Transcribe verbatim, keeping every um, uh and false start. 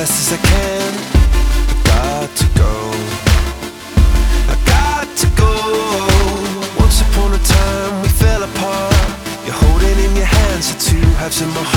fast as I can. I got to go, I got to go. Once upon a time we fell apart. You're holding in your hands the two halves of my